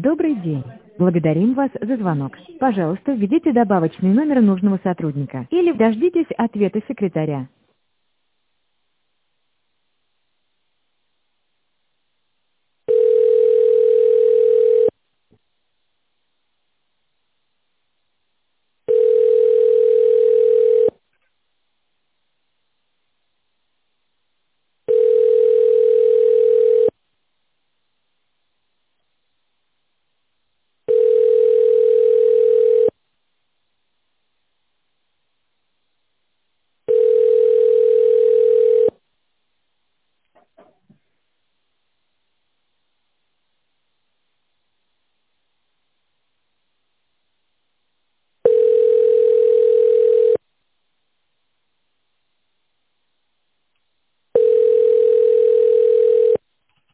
Добрый день. Благодарим вас за звонок. Пожалуйста, введите добавочный номер нужного сотрудника или дождитесь ответа секретаря.